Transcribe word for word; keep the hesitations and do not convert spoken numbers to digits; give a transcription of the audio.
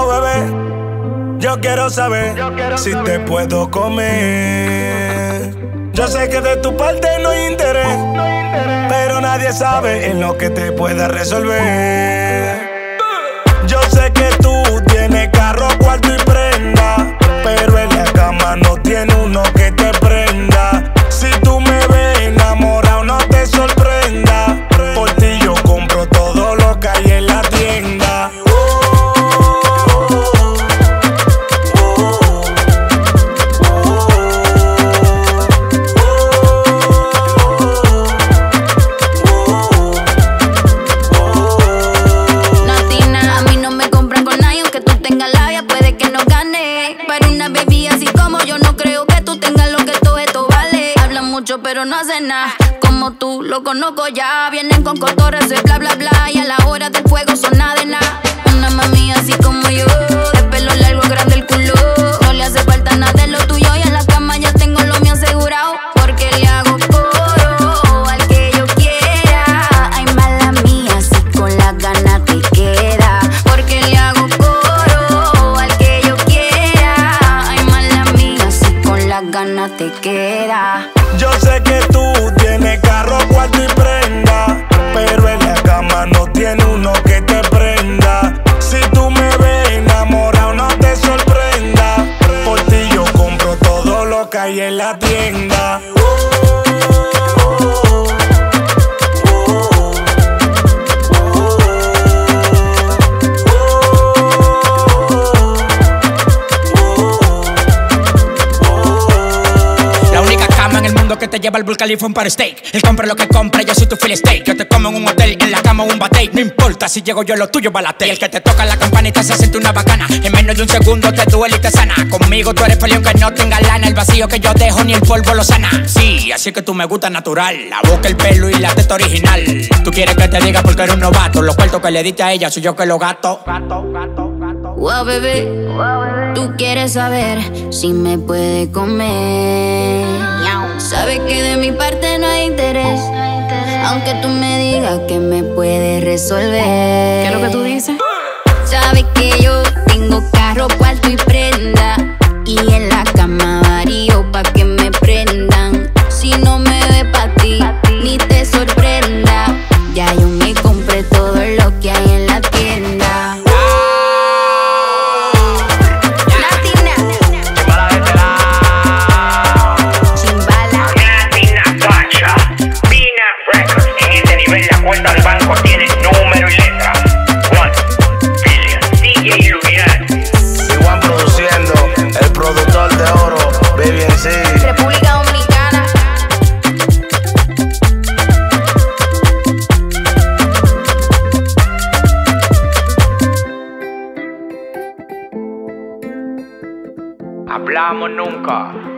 Oh, bebé, yo quiero saber yo quiero si saber. te puedo comer. Yo sé que de tu parte no hay interés, no hay interés, pero nadie sabe en lo que te pueda resolver. Yo sé que tú tienes carro, cuarto y prenda, pero en la cama no tiene uno que te prenda. Si tú me ves enamorado, no te sorprenda. Por ti yo compro todo lo que hay en la tienda. Pero no hace nada, como tú lo conozco ya. Vienen con cotorras de bla bla bla, y a la hora del fuego son nada de nada. Una mami así como yo, de pelo largo, grande el culo. No le hace falta nada de lo tuyo, y en la cama ya tengo lo mío asegurado. Porque le hago coro al que yo quiera. Ay, mala mía, si con las ganas te queda. Porque le hago coro al que yo quiera. Ay, mala mía, si con las ganas te queda. Yo sé que tú tienes carro, cuarto y prenda, pero en la cama no tiene uno que te prenda. Si tú me ves enamorado, no te sorprenda. Por ti yo compro todo lo que hay en la tienda. Que te lleva al Burj Khalifa un par steak. Él compra lo que compra, yo soy tu fill steak. Yo te como en un hotel, en la cama un bate. No importa si llego yo, lo tuyo balate. Y el que te toca la campanita se siente una bacana. En menos de un segundo te duele y te sana. Conmigo tú eres peleón que no tenga lana. El vacío que yo dejo ni el polvo lo sana. Sí, así que tú me gusta natural. La boca, el pelo y la teta original. Tú quieres que te diga porque eres un novato. Los cuartos que le diste a ella soy yo que los gato. Gato, gato, gato. Wow, bebé, wow, bebé. Tú quieres saber si me puede comer. Sabes que de mi parte no hay interés, aunque tú me digas que me puedes resolver. ¿Qué es lo que tú dices? Sabes que yo tengo carro, cuarto y prenda, y en la cama varío pa' que me prendan. Si no me ve pa' ti, ni te sorprenda. Ya yo me compré todo lo que hay en la tienda. Cuenta del banco tiene número y letra. One Billion, D J Illuminati. Igual produciendo, el productor de oro, Baby en sí. República Dominicana. Hablamos nunca.